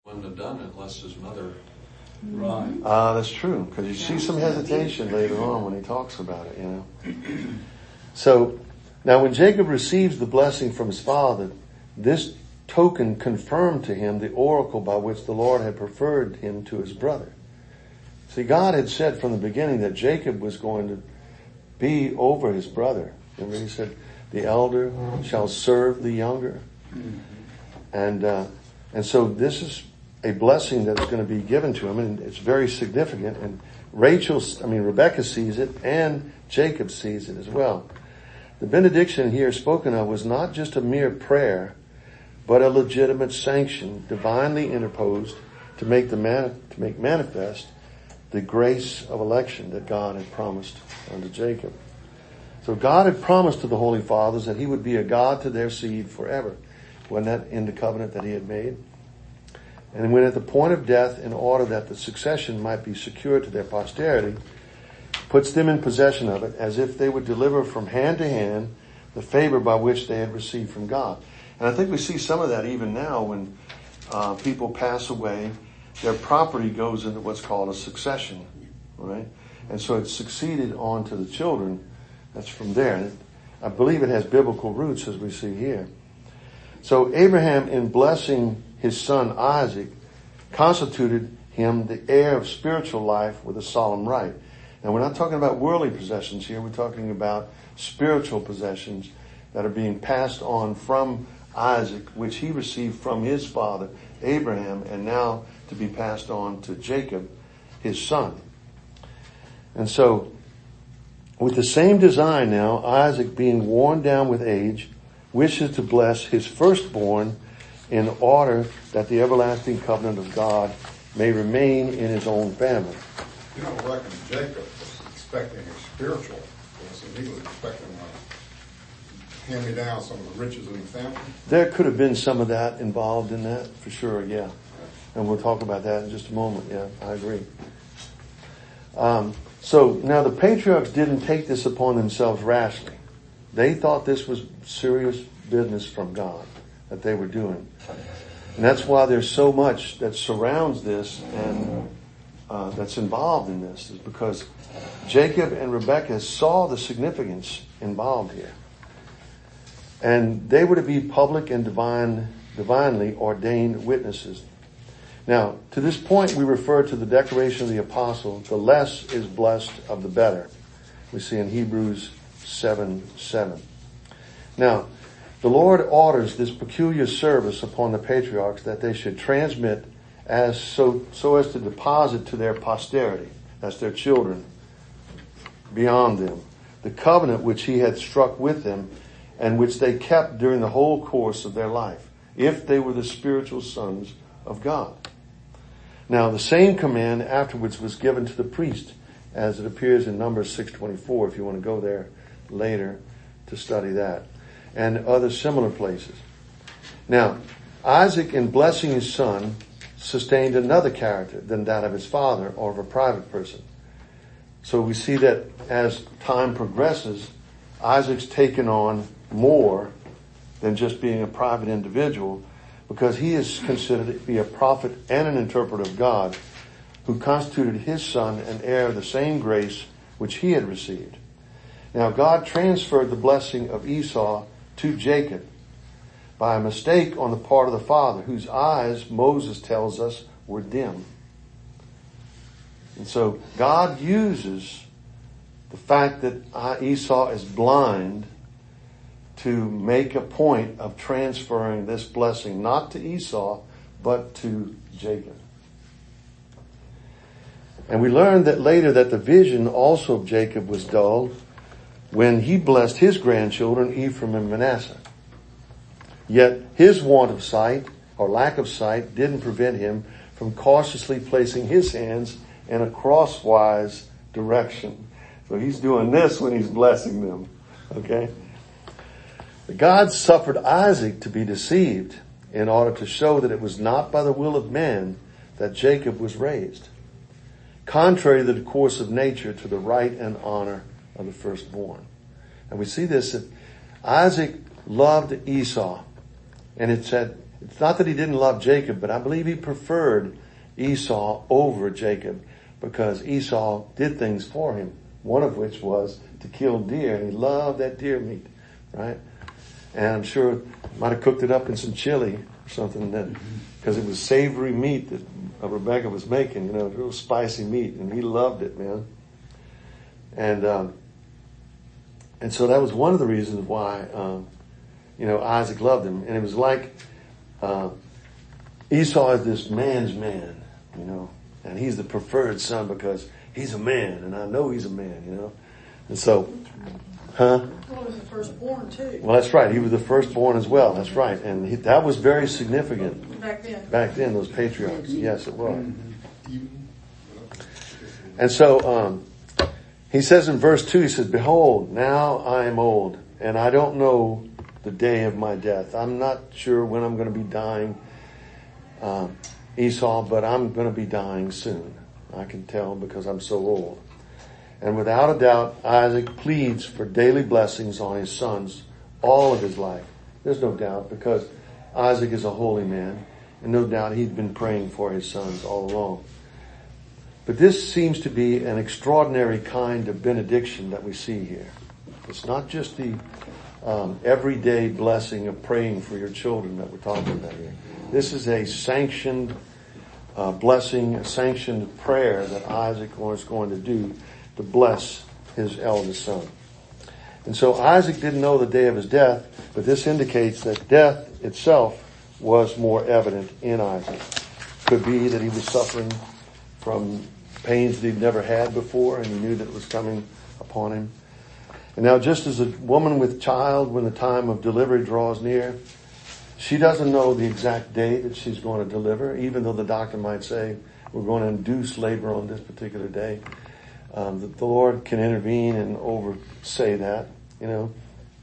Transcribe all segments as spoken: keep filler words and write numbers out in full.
Wouldn't have done it unless his mother. Right. Ah, uh, that's true. Because you see some hesitation later on when he talks about it, you know. So, now when Jacob receives the blessing from his father, this token confirmed to him the oracle by which the Lord had preferred him to his brother. See, God had said from the beginning that Jacob was going to be over his brother. Remember he said, the elder shall serve the younger. And, uh, and so this is a blessing that is going to be given to him, and it's very significant. And Rachel, I mean, Rebecca sees it, and Jacob sees it as well. The benediction here spoken of was not just a mere prayer, but a legitimate sanction, divinely interposed to make the man, to make manifest the grace of election that God had promised unto Jacob. So God had promised to the Holy Fathers that he would be a God to their seed forever. Wasn't that in the covenant that he had made? And when at the point of death, in order that the succession might be secured to their posterity, puts them in possession of it as if they would deliver from hand to hand the favor by which they had received from God. And I think we see some of that even now when uh, people pass away. Their property goes into what's called a succession, right? And so it's succeeded on to the children. That's from there. And it, I believe it has biblical roots as we see here. So Abraham, in blessing his son Isaac, constituted him the heir of spiritual life with a solemn right. Now we're not talking about worldly possessions here. We're talking about spiritual possessions that are being passed on from Isaac, which he received from his father Abraham, and now to be passed on to Jacob, his son. And so, with the same design now, Isaac, being worn down with age, wishes to bless his firstborn in order that the everlasting covenant of God may remain in his own family. You don't reckon Jacob was expecting a spiritual blessing. He was expecting to hand me down some of the riches in the family. There could have been some of that involved in that, for sure, yeah. And we'll talk about that in just a moment, yeah, I agree. Um, so now the patriarchs didn't take this upon themselves rashly. They thought this was serious business from God that they were doing. And that's why there's so much that surrounds this and uh, that's involved in this, is because Jacob and Rebekah saw the significance involved here. And they were to be public and divine, divinely ordained witnesses. Now, to this point, we refer to the declaration of the apostle, the less is blessed of the better. We see in Hebrews seven seven. Now, the Lord orders this peculiar service upon the patriarchs that they should transmit as so, so as to deposit to their posterity, that's their children, beyond them, the covenant which he had struck with them and which they kept during the whole course of their life, if they were the spiritual sons of God. Now, the same command afterwards was given to the priest, as it appears in Numbers six twenty-four, if you want to go there later to study that, and other similar places. Now, Isaac, in blessing his son, sustained another character than that of his father or of a private person. So we see that as time progresses, Isaac's taken on more than just being a private individual, because he is considered to be a prophet and an interpreter of God, who constituted his son an heir of the same grace which he had received. Now God transferred the blessing of Esau to Jacob by a mistake on the part of the father, whose eyes, Moses tells us, were dim. And so God uses the fact that Esau is blind to make a point of transferring this blessing, not to Esau, but to Jacob. And we learned that later that the vision also of Jacob was dulled when he blessed his grandchildren, Ephraim and Manasseh. Yet his want of sight, or lack of sight, didn't prevent him from cautiously placing his hands in a crosswise direction. So he's doing this when he's blessing them. Okay? God suffered Isaac to be deceived in order to show that it was not by the will of man that Jacob was raised, contrary to the course of nature, to the right and honor of the firstborn. And we see this, that Isaac loved Esau, and it said, It's not that he didn't love Jacob, but I believe he preferred Esau over Jacob because Esau did things for him. One of which was to kill deer, and he loved that deer meat, right? And I'm sure might have cooked it up in some chili or something then, because it was savory meat that Rebecca was making, you know, real spicy meat, and he loved it, man. And um, and so that was one of the reasons why, um, you know, Isaac loved him. And it was like uh, Esau is this man's man, you know, and he's the preferred son because he's a man, and I know he's a man, you know. And so, huh? Well, he was the firstborn too. Well, that's right. He was the firstborn as well. That's right. And he, that was very significant. Back then. Back then, those patriarchs. Yes, it was. And so, um, he says in verse two, he says, behold, now I am old, and I don't know the day of my death. I'm not sure when I'm going to be dying, um, Esau, but I'm going to be dying soon. I can tell because I'm so old. And without a doubt, Isaac pleads for daily blessings on his sons all of his life. There's no doubt because Isaac is a holy man, and no doubt he'd been praying for his sons all along. But this seems to be an extraordinary kind of benediction that we see here. It's not just the um, everyday blessing of praying for your children that we're talking about here. This is a sanctioned uh, blessing, a sanctioned prayer that Isaac was going to do to bless his eldest son. And so Isaac didn't know the day of his death, but this indicates that death itself was more evident in Isaac. Could be that he was suffering from pains that he'd never had before, and he knew that it was coming upon him. And now, just as a woman with child, when the time of delivery draws near, she doesn't know the exact day that she's going to deliver, even though the doctor might say, we're going to induce labor on this particular day. Um, the, the Lord can intervene and oversay that, you know.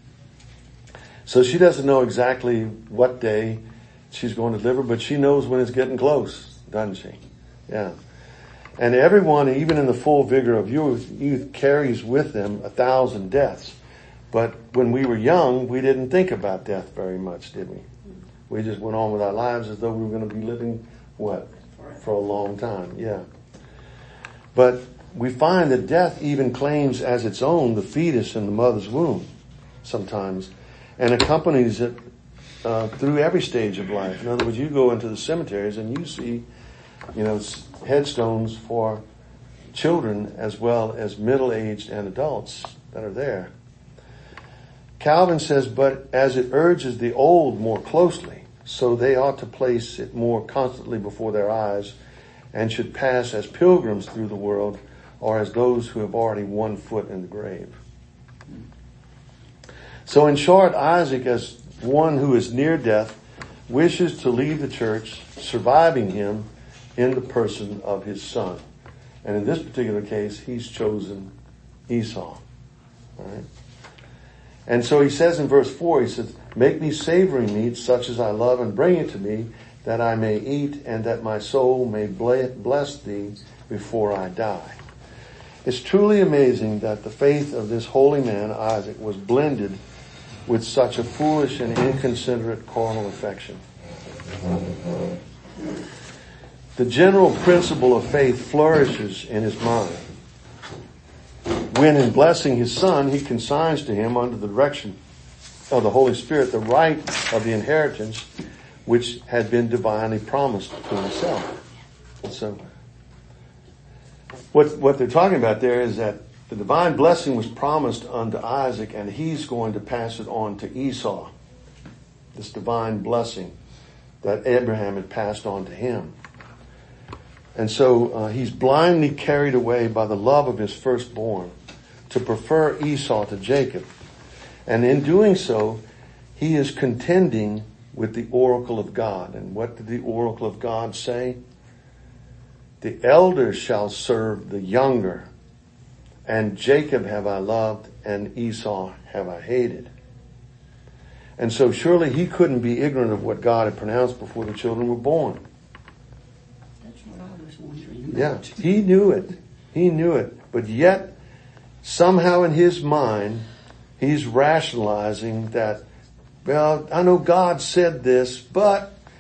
So she doesn't know exactly what day she's going to deliver, but she knows when it's getting close, doesn't she? Yeah. And everyone, even in the full vigor of youth, youth carries with them a thousand deaths. But when we were young, we didn't think about death very much, did we? We just went on with our lives as though we were going to be living, what? For a long time, yeah. But we find that death even claims as its own the fetus in the mother's womb sometimes, and accompanies it uh, through every stage of life. In other words, you go into the cemeteries and you see, you know, headstones for children as well as middle-aged and adults that are there. Calvin says, but as it urges the old more closely, so they ought to place it more constantly before their eyes and should pass as pilgrims through the world or as those who have already one foot in the grave. So in short, Isaac, as one who is near death, wishes to leave the church, surviving him in the person of his son. And in this particular case, he's chosen Esau. All right? And so he says in verse four, he says, make me savory meat such as I love and bring it to me that I may eat and that my soul may bless thee before I die. It's truly amazing that the faith of this holy man, Isaac, was blended with such a foolish and inconsiderate carnal affection. The general principle of faith flourishes in his mind when, in blessing his son, he consigns to him under the direction of the Holy Spirit the right of the inheritance which had been divinely promised to himself. So, what what they're talking about there is that the divine blessing was promised unto Isaac, and he's going to pass it on to Esau. This divine blessing that Abraham had passed on to him. And so uh, he's blindly carried away by the love of his firstborn to prefer Esau to Jacob. And in doing so, he is contending with the oracle of God. And what did the oracle of God say? The elder shall serve the younger, and Jacob have I loved, and Esau have I hated. And so surely he couldn't be ignorant of what God had pronounced before the children were born. That's what I was wondering. Yeah, he knew it. He knew it. But yet, somehow in his mind, he's rationalizing that, well, I know God said this, but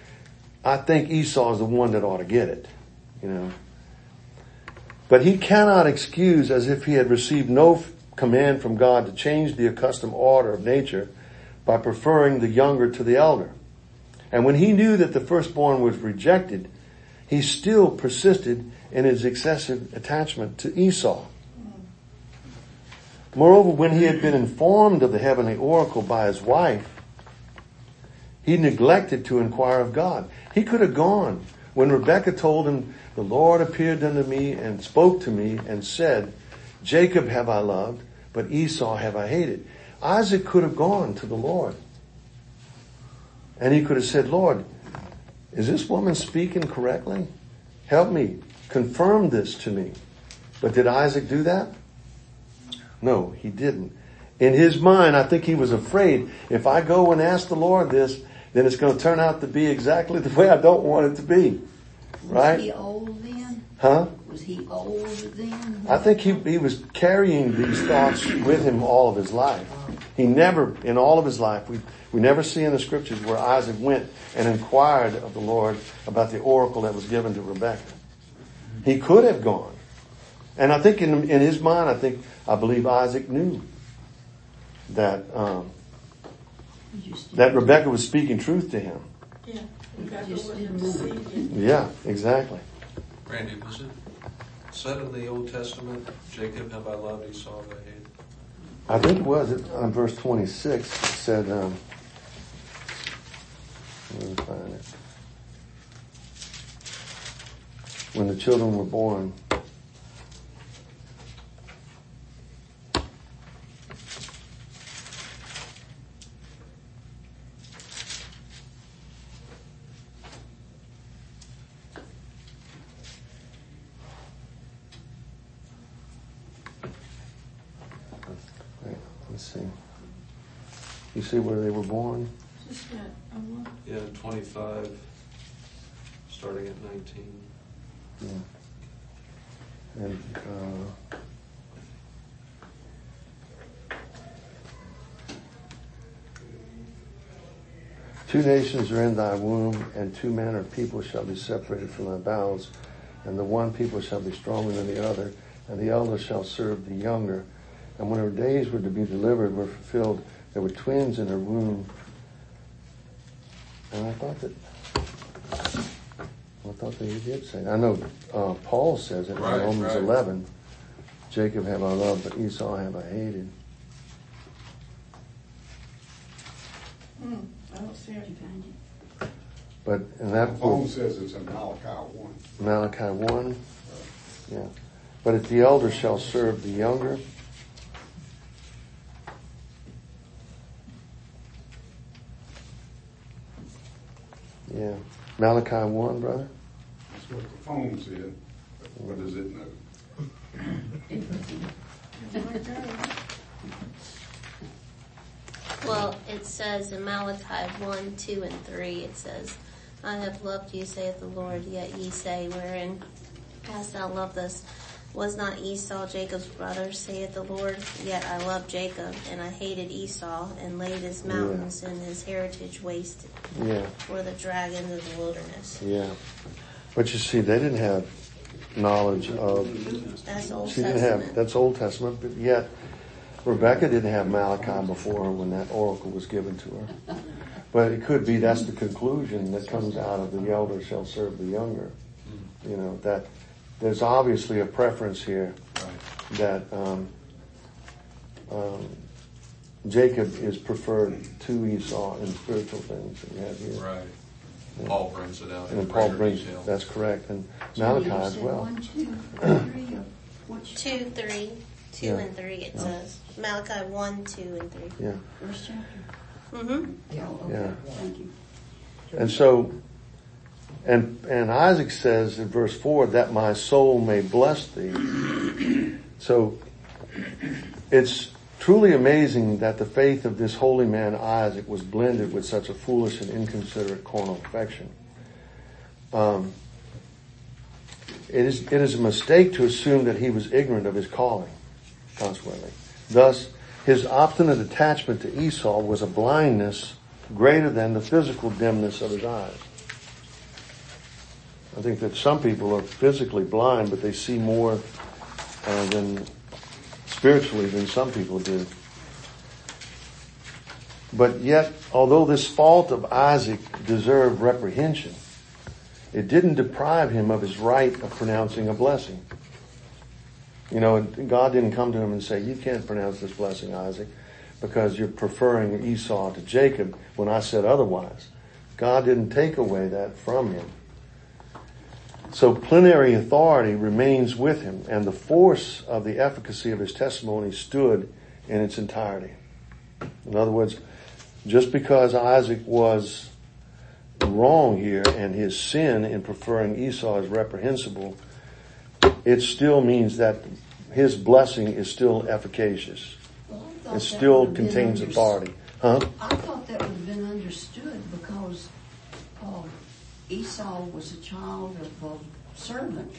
I think Esau is the one that ought to get it, you know. But he cannot excuse as if he had received no command from God to change the accustomed order of nature by preferring the younger to the elder. And when he knew that the firstborn was rejected, he still persisted in his excessive attachment to Esau. Moreover, when he had been informed of the heavenly oracle by his wife, he neglected to inquire of God. He could have gone. When Rebekah told him, the Lord appeared unto me and spoke to me and said, Jacob have I loved, but Esau have I hated. Isaac could have gone to the Lord. And he could have said, Lord, is this woman speaking correctly? Help me. Confirm this to me. But did Isaac do that? No, he didn't. In his mind, I think he was afraid, if I go and ask the Lord this, then it's going to turn out to be exactly the way I don't want it to be. Right? Was he old then? Huh? Was he old then? I think he, he was carrying these thoughts with him all of his life. He never, in all of his life, we, we never see in the scriptures where Isaac went and inquired of the Lord about the oracle that was given to Rebekah. He could have gone. And I think in, in his mind, I think, I believe Isaac knew that, um, that Rebekah was speaking truth to him. Yeah. Rebecca Just wasn't didn't deceived. Yeah, exactly. Randy, was it said in the Old Testament, Jacob have I loved, Esau have I hated? I think it was it on verse twenty-six. It said, um, let me find it. When the children were born. Let's see. You see where they were born? Just that, I want- Yeah, twenty-five, starting at nineteen. Yeah. And, uh, two nations are in thy womb, and two manner of people shall be separated from thy bowels, and the one people shall be stronger than the other, and the elder shall serve the younger. And when her days were to be delivered were fulfilled, there were twins in her womb. And I thought that, I thought that he did say that. I know uh, Paul says it in Right, Romans right. eleven. Jacob have I loved, but Esau have I hated. Hmm, I don't see it. But in that The phone book, says it's in Malachi one. Malachi one, yeah. But if the elder shall serve the younger, yeah. Malachi one, brother? That's what the phone said. But what does it know? Well, it says in Malachi one, two, and three, it says, I have loved you, saith the Lord, yet ye say, wherein hast thou loved us? Was not Esau Jacob's brother, saith the Lord? Yet I loved Jacob, and I hated Esau, and laid his mountains and his heritage wasted Yeah, for the dragons of the wilderness. yeah. But you see, they didn't have knowledge of, That's Old she didn't Testament. have, that's Old Testament, but yet Rebecca didn't have Malachi before her when that oracle was given to her. But it could be that's the conclusion that comes out of the elder shall serve the younger. You know, that there's obviously a preference here that um, um, Jacob is preferred to Esau in spiritual things that we have here. Right. Paul brings it out in And Paul greater brings, detail. that's correct. And Malachi as well. One, two, three, or which Two, three, two, Yeah. and three, it says. Malachi one, two, and three. Yeah. first chapter? Mm-hmm. Yeah, okay, Yeah. thank you. And so, and, and Isaac says in verse four, that my soul may bless thee. So, it's truly amazing that the faith of this holy man Isaac was blended with such a foolish and inconsiderate carnal affection. Um, it is, it is a mistake to assume that he was ignorant of his calling, consequently. Thus, his obstinate attachment to Esau was a blindness greater than the physical dimness of his eyes. I think that some people are physically blind, but they see more uh, than spiritually than some people do. But yet, although this fault of Isaac deserved reprehension, it didn't deprive him of his right of pronouncing a blessing. You know, God didn't come to him and say, you can't pronounce this blessing, Isaac, because you're preferring Esau to Jacob when I said otherwise. God didn't take away that from him. So plenary authority remains with him, and the force of the efficacy of his testimony stood in its entirety. In other words, just because Isaac was wrong here and his sin in preferring Esau is reprehensible, it still means that his blessing is still efficacious. Well, I thought It that still would have been contains unders- authority. Huh? I thought that would have been understood because uh, Esau was a child of a servant,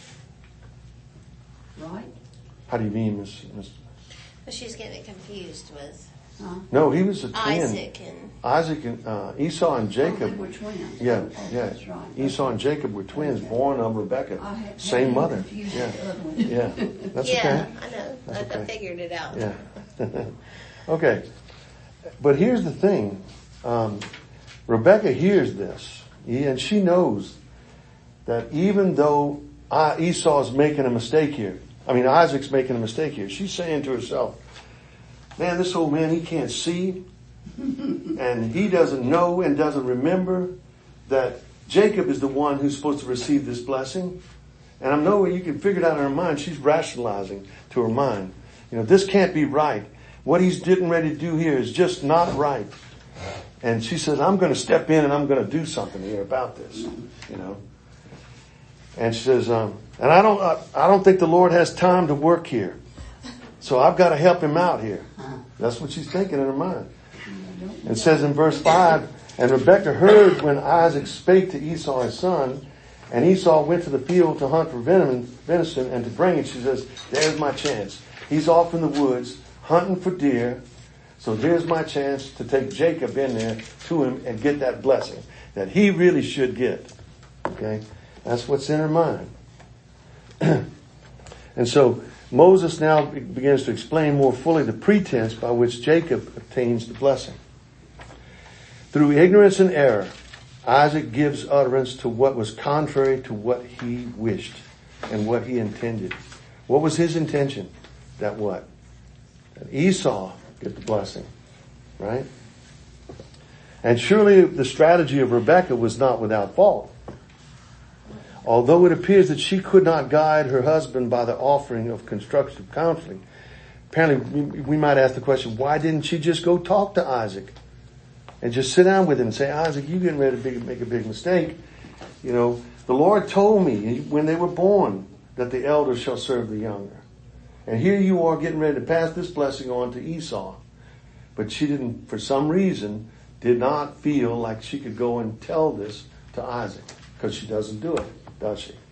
right? How do you mean, Miss Miss But she's getting it confused with Huh? No, he was a twin. Isaac and Isaac and uh, Esau and Oh, Jacob. they were twins. Yeah, Oh, yeah. that's right. Esau and Jacob were twins, Okay. born of Rebecca. I had- Same had mother. confused Yeah, with the other one. yeah. That's yeah, okay. I know. That's I, I okay. figured it out. Yeah. Okay. But here's the thing. Um, Rebecca hears this, and she knows that even though uh, Esau's making a mistake here, I mean Isaac's making a mistake here, she's saying to herself, man, this old man, he can't see, and he doesn't know and doesn't remember that Jacob is the one who's supposed to receive this blessing. And I know you can figure it out in her mind. She's rationalizing to her mind. You know, this can't be right. What he's getting ready to do here is just not right. And she says, I'm going to step in and I'm going to do something here about this, you know. And she says, um, and I don't, I, I don't think the Lord has time to work here. So I've got to help him out here. That's what she's thinking in her mind. It says in verse five, and Rebekah heard when Isaac spake to Esau his son, and Esau went to the field to hunt for venison and to bring it. She says, there's my chance. He's off in the woods hunting for deer. So here's my chance to take Jacob in there to him and get that blessing that he really should get. Okay? That's what's in her mind. And so Moses now begins to explain more fully the pretense by which Jacob obtains the blessing. Through ignorance and error, Isaac gives utterance to what was contrary to what he wished and what he intended. What was his intention? That what? That Esau get the blessing, right? And surely the strategy of Rebekah was not without fault. Although it appears that she could not guide her husband by the offering of constructive counseling, apparently we might ask the question, why didn't she just go talk to Isaac and just sit down with him and say, Isaac, you're getting ready to make a big mistake. You know, the Lord told me when they were born that the elder shall serve the younger. And here you are getting ready to pass this blessing on to Esau. But she didn't, for some reason, did not feel like she could go and tell this to Isaac, because she doesn't do it, does she?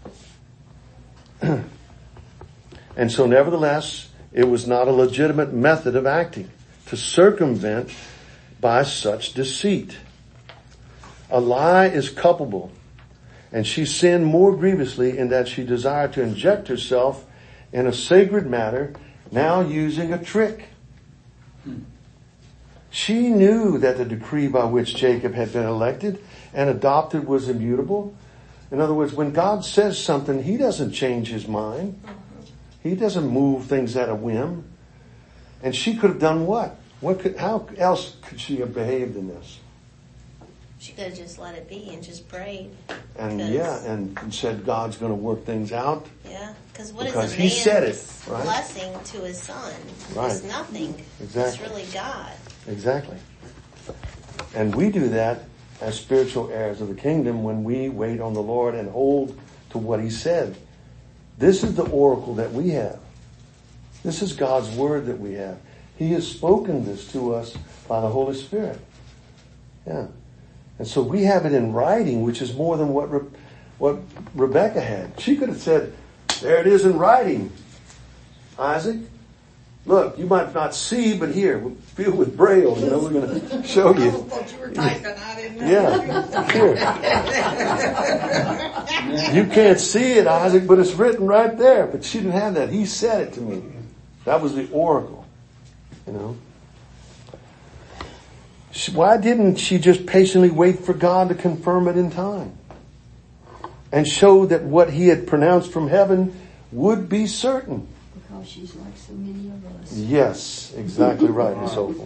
And so nevertheless, it was not a legitimate method of acting to circumvent by such deceit. A lie is culpable, and she sinned more grievously in that she desired to inject herself in a sacred matter, now using a trick. She knew that the decree by which Jacob had been elected and adopted was immutable. In other words, when God says something, he doesn't change his mind. He doesn't move things at a whim. And she could have done what? What could, how else could she have behaved in this? She could have just let it be and just prayed. And Because- yeah, and, and said God's going to work things out. Yeah, because what is Because a he said it, man's right? blessing to his son? Right. It's nothing. It's Exactly. really God. Exactly. And we do that as spiritual heirs of the kingdom when we wait on the Lord and hold to what he said. This is the oracle that we have. This is God's word that we have. He has spoken this to us by the Holy Spirit. Yeah. And so we have it in writing, which is more than what Re- what Rebekah had. She could have said, there it is in writing, Isaac. Look, you might not see, but here, feel with Braille, you know, we're going to show I you. thought you were typing, I didn't know. Yeah, here. You can't see it, Isaac, but it's written right there. But she didn't have that. He said it to me. That was the oracle, you know. She, why didn't she just patiently wait for God to confirm it in time? And show that what he had pronounced from heaven would be certain. Because she's like so many of us. Yes, exactly right, Miss Opal.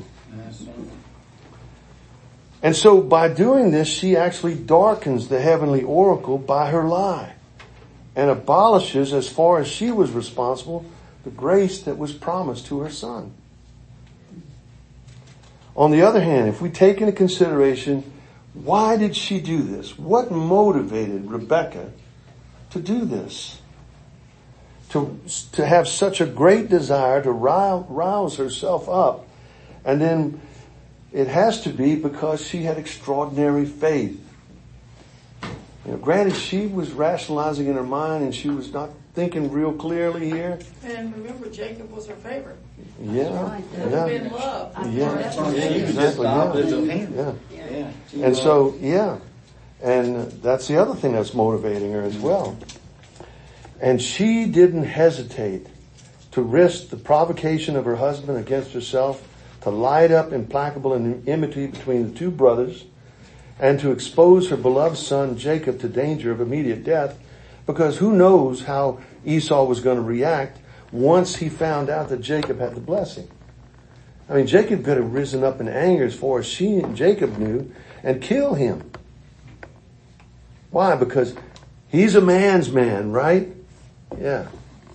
And so by doing this, she actually darkens the heavenly oracle by her lie and abolishes, as far as she was responsible, the grace that was promised to her son. On the other hand, if we take into consideration, why did she do this? What motivated Rebecca to do this? To, to have such a great desire to rouse, rouse herself up. And then it has to be because she had extraordinary faith. You know, granted, she was rationalizing in her mind and she was not thinking real clearly here. And remember, Jacob was her favorite. Yeah, Right. yeah, In love. yeah, That's yeah, right. She was just exactly, opposite yeah, of him. yeah. Yeah. she And was. so, yeah, and that's the other thing that's motivating her as well. And she didn't hesitate to risk the provocation of her husband against herself, to light up implacable enmity between the two brothers, and to expose her beloved son Jacob to danger of immediate death, because who knows how Esau was going to react once he found out that Jacob had the blessing. I mean, Jacob could have risen up in anger as far as she and Jacob knew and kill him. Why? Because he's a man's man, right? Yeah.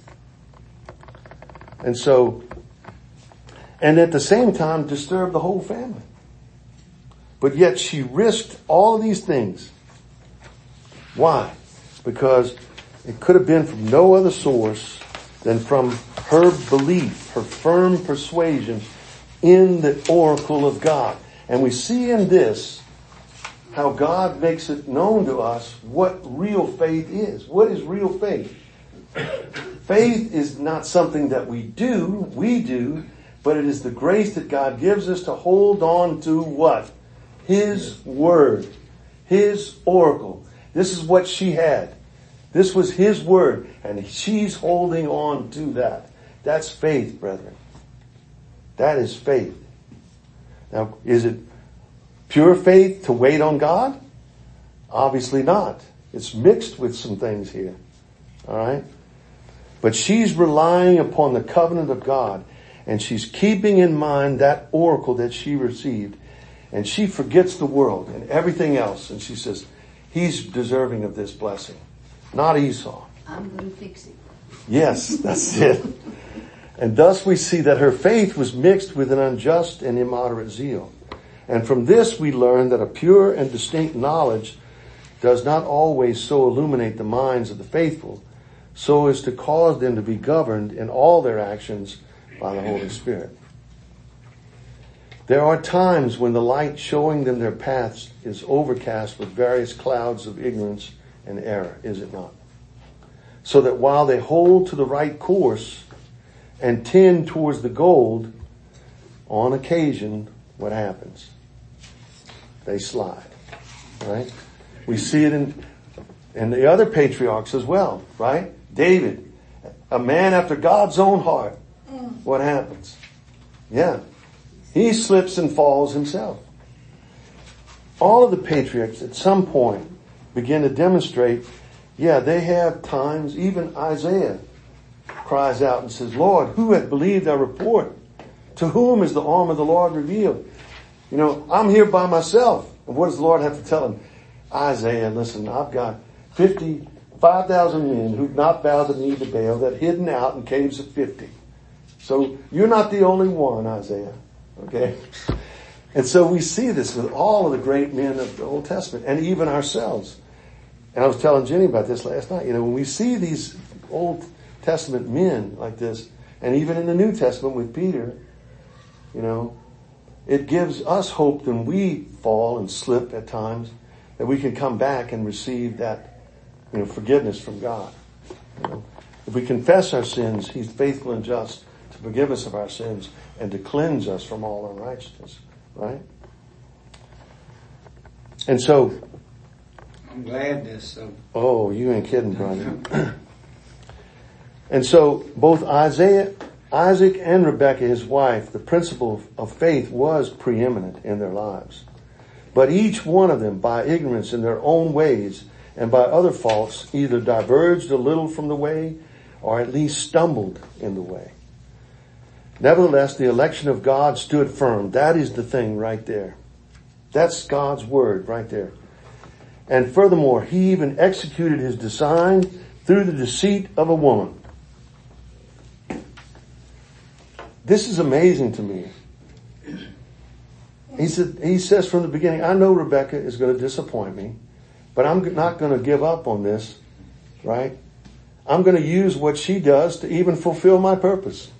And so, and at the same time disturb the whole family. But yet she risked all of these things. Why? Because it could have been from no other source than from her belief, her firm persuasion in the oracle of God. And we see in this how God makes it known to us what real faith is. What is real faith? Faith is not something that we do, we do, but it is the grace that God gives us to hold on to what? His word. His oracle. This is what she had. This was his word, and she's holding on to that. That's faith, brethren. That is faith. Now, is it pure faith to wait on God? Obviously not. It's mixed with some things here. All right? But she's relying upon the covenant of God, and she's keeping in mind that oracle that she received. And she forgets the world and everything else, and she says, he's deserving of this blessing, not Esau. I'm going to fix it. Yes, that's it. And thus we see that her faith was mixed with an unjust and immoderate zeal. And from this we learn that a pure and distinct knowledge does not always so illuminate the minds of the faithful, so as to cause them to be governed in all their actions by the Holy Spirit. There are times when the light showing them their paths is overcast with various clouds of ignorance and error, is it not? So that while they hold to the right course and tend towards the goal, on occasion, what happens? They slide, right? We see it in, in the other patriarchs as well, right? David, a man after God's own heart. What happens? Yeah. He slips and falls himself. All of the patriarchs at some point begin to demonstrate, yeah, they have times, even Isaiah cries out and says, Lord, who hath believed our report? To whom is the arm of the Lord revealed? You know, I'm here by myself. And what does the Lord have to tell him? Isaiah, listen, I've got fifty-five thousand men who've not bowed the knee to Baal, that hidden out in caves of fifty. So you're not the only one, Isaiah. Okay? And so we see this with all of the great men of the Old Testament and even ourselves. And I was telling Jenny about this last night. You know, when we see these Old Testament men like this, and even in the New Testament with Peter, you know, it gives us hope when we fall and slip at times, that we can come back and receive that, you know, forgiveness from God. You know, if we confess our sins, He's faithful and just to forgive us of our sins and to cleanse us from all unrighteousness, right? And so, I'm glad this, so. oh, you ain't kidding, brother. And so both Isaiah, Isaac and Rebekah, his wife, the principle of faith was preeminent in their lives. But each one of them, by ignorance in their own ways and by other faults, either diverged a little from the way or at least stumbled in the way. Nevertheless, the election of God stood firm. That is the thing right there. That's God's word right there. And furthermore, he even executed his design through the deceit of a woman. This is amazing to me. He said, he says from the beginning, I know Rebekah is going to disappoint me, but I'm not going to give up on this, right? I'm going to use what she does to even fulfill my purpose.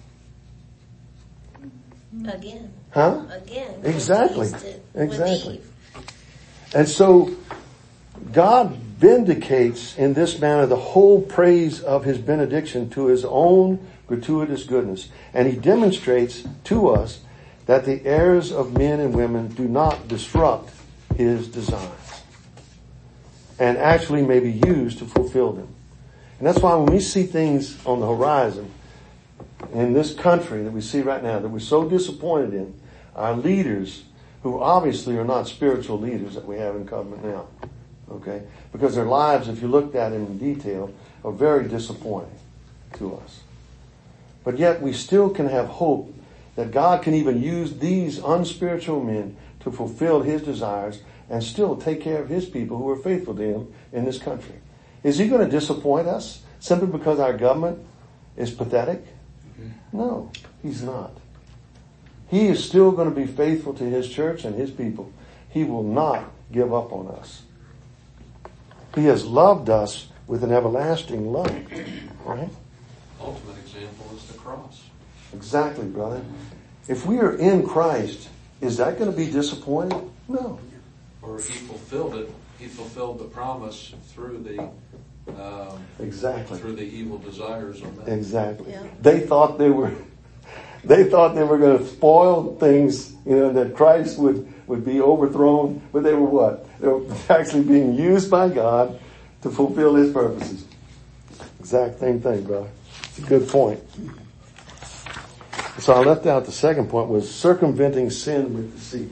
Again. Huh? Again. Exactly. He used it with Exactly. Eve. And so God vindicates in this manner the whole praise of his benediction to his own gratuitous goodness. And he demonstrates to us that the errors of men and women do not disrupt his designs and actually may be used to fulfill them. And that's why when we see things on the horizon in this country that we see right now that we're so disappointed in, our leaders who obviously are not spiritual leaders that we have in government now, okay? Because their lives, if you looked at in detail, are very disappointing to us. But yet we still can have hope that God can even use these unspiritual men to fulfill his desires and still take care of his people who are faithful to him in this country. Is he going to disappoint us simply because our government is pathetic? No, he's not. He is still going to be faithful to his church and his people. He will not give up on us. He has loved us with an everlasting love, right? Ultimate example is the cross. Exactly, brother. If we are in Christ, is that going to be disappointing? No. Or he fulfilled it. He fulfilled the promise through the um, Exactly. through the evil desires of men. Exactly. Yeah. They thought they were, they thought they were going to spoil things, you know, that Christ would, would be overthrown, but they were what? They were actually being used by God to fulfill his purposes. Exact same thing, brother. It's a good point. So I left out the second point was circumventing sin with deceit.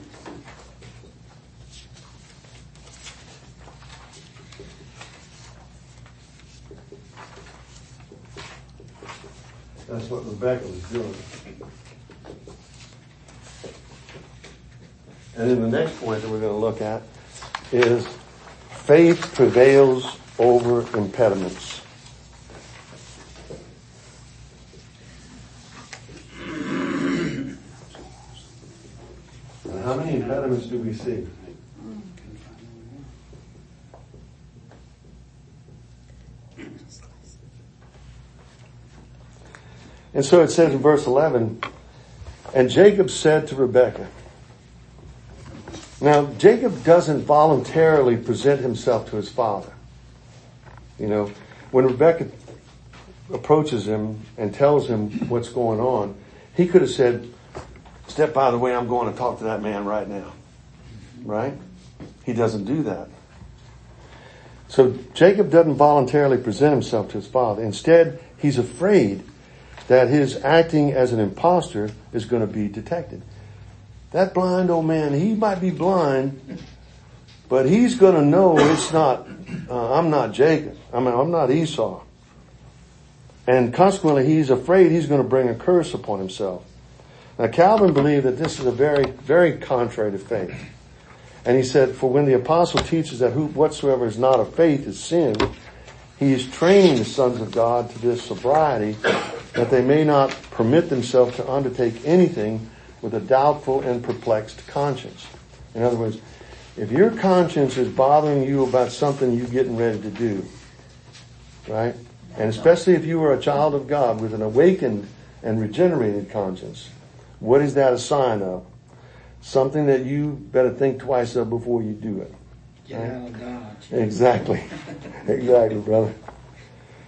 That's what Rebekah was doing. And then the next point that we're going to look at is faith prevails over impediments. And how many impediments do we see? And so it says in verse eleven, and Jacob said to Rebekah. Now, Jacob doesn't voluntarily present himself to his father. You know, when Rebekah approaches him and tells him what's going on, he could have said, step out of the way, I'm going to talk to that man right now. Right? He doesn't do that. So Jacob doesn't voluntarily present himself to his father. Instead, he's afraid that his acting as an imposter is going to be detected. That blind old man, he might be blind, but he's going to know it's not, uh, I'm not Jacob. I mean, I'm not Esau. And consequently, he's afraid he's going to bring a curse upon himself. Now, Calvin believed that this is a very, very contrary to faith. And he said, for when the apostle teaches that who, whatsoever is not of faith is sin, he is training the sons of God to this sobriety that they may not permit themselves to undertake anything with a doubtful and perplexed conscience. In other words, if your conscience is bothering you about something you're getting ready to do, right? And especially if you are a child of God with an awakened and regenerated conscience, what is that a sign of? Something that you better think twice of before you do it. Get out of Dodge. Exactly. Exactly, brother.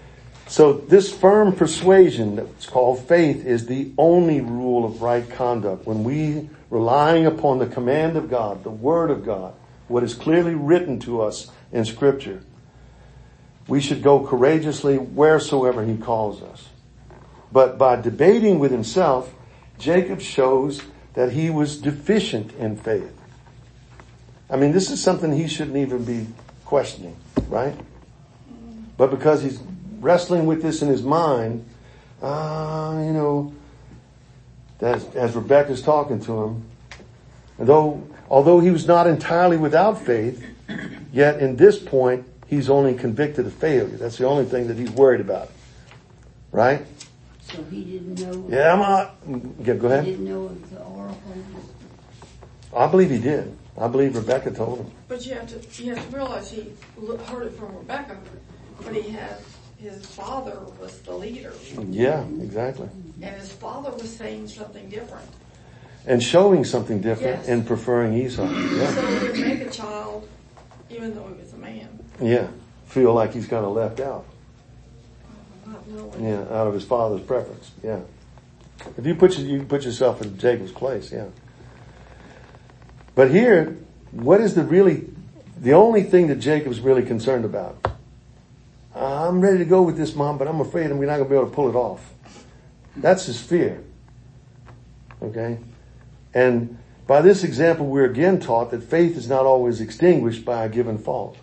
So this firm persuasion that's called faith is the only rule of right conduct. When we relying upon the command of God, the word of God, what is clearly written to us in Scripture, we should go courageously wheresoever he calls us. But by debating with himself, Jacob shows that he was deficient in faith. I mean, this is something he shouldn't even be questioning, right? But because he's wrestling with this in his mind, uh, you know, as, as Rebecca's talking to him, and though, although he was not entirely without faith, yet in this point, he's only convicted of failure. That's the only thing that he's worried about. Right? So he didn't know. Yeah, I'm not. Yeah, go ahead. He didn't know of the oracle. I believe he did. I believe Rebecca told him. But you have to, you have to realize he lo- heard it from Rebecca, but he had, his father was the leader. Yeah, exactly. And his father was saying something different. And showing something different Yes. and preferring Esau. Yeah. So it would make a child, even though he was a man, Yeah. Feel like he's kind of left out. not knowing. Yeah, out of his father's preference. Yeah. If you put you put yourself in Jacob's place, yeah. But here, what is the really the only thing that Jacob's really concerned about? I'm ready to go with this, Mom, but I'm afraid I'm not going to be able to pull it off. That's his fear. Okay? And by this example, we're again taught that faith is not always extinguished by a given fault.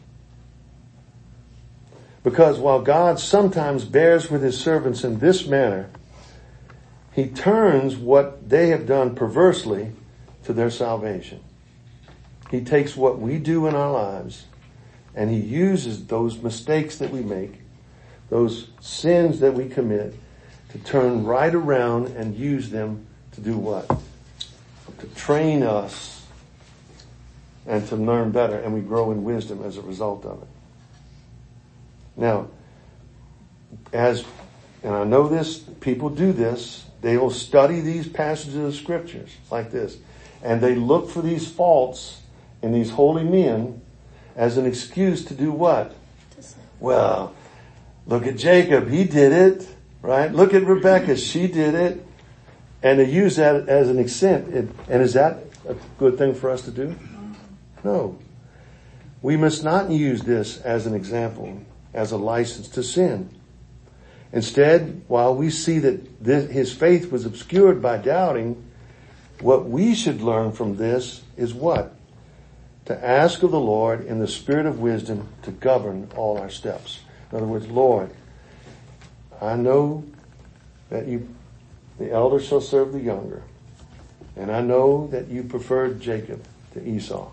Because while God sometimes bears with his servants in this manner, he turns what they have done perversely to their salvation. He takes what we do in our lives and he uses those mistakes that we make, those sins that we commit, to turn right around and use them to do what? To train us and to learn better, and we grow in wisdom as a result of it. Now, as, and I know this, people do this, they will study these passages of scriptures like this, and they look for these faults in these holy men as an excuse to do what? Well, look at Jacob, he did it, right? Look at Rebecca, she did it. And they use that as an accent. And is that a good thing for us to do? No. We must not use this as an example, as a license to sin. Instead, while we see that this, his faith was obscured by doubting, what we should learn from this is what? To ask of the Lord in the spirit of wisdom to govern all our steps. In other words, Lord, I know that you, the elder shall serve the younger. And I know that you preferred Jacob to Esau.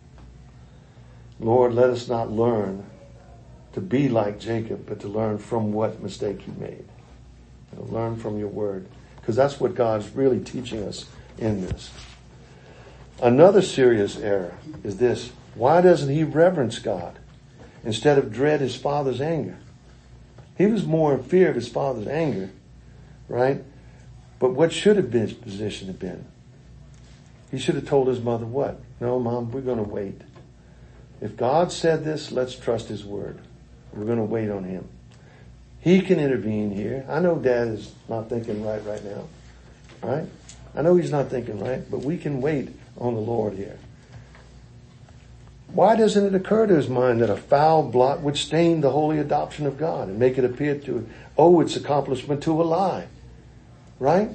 Lord, let us not learn to be like Jacob, but to learn from what mistake he made. You know, learn from your word. Because that's what God's really teaching us in this. Another serious error is this. Why doesn't he reverence God instead of dread his father's anger? He was more in fear of his father's anger, right? But what should have been his position have been? He should have told his mother what? No, Mom, we're going to wait. If God said this, let's trust his word. We're going to wait on him. He can intervene here. I know Dad is not thinking right right now, right? I know he's not thinking right, but we can wait on the Lord here. Why doesn't it occur to his mind that a foul blot would stain the holy adoption of God and make it appear to owe its accomplishment to a lie? Right?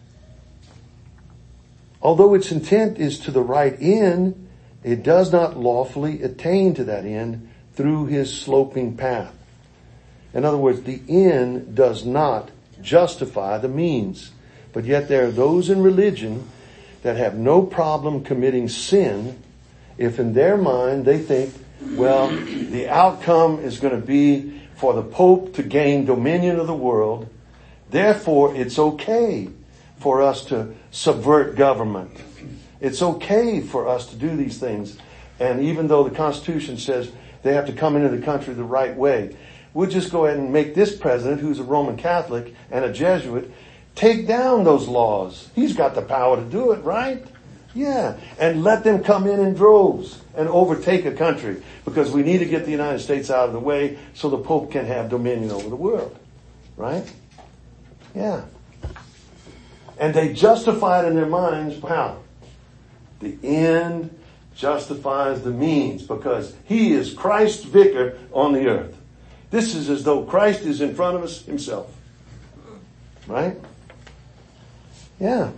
Although its intent is to the right end, it does not lawfully attain to that end through his sloping path. In other words, the end does not justify the means. But yet there are those in religion that have no problem committing sin if in their mind they think, well, the outcome is going to be for the Pope to gain dominion of the world. Therefore, it's okay for us to subvert government. It's okay for us to do these things. And even though the Constitution says they have to come into the country the right way, we'll just go ahead and make this president, who's a Roman Catholic and a Jesuit, take down those laws. He's got the power to do it, right? Yeah. And let them come in in droves and overtake a country, because we need to get the United States out of the way so the Pope can have dominion over the world. Right? Yeah. And they justified in their minds, how? The end justifies the means, because he is Christ's vicar on the earth. This is as though Christ is in front of us himself. Right? Yeah.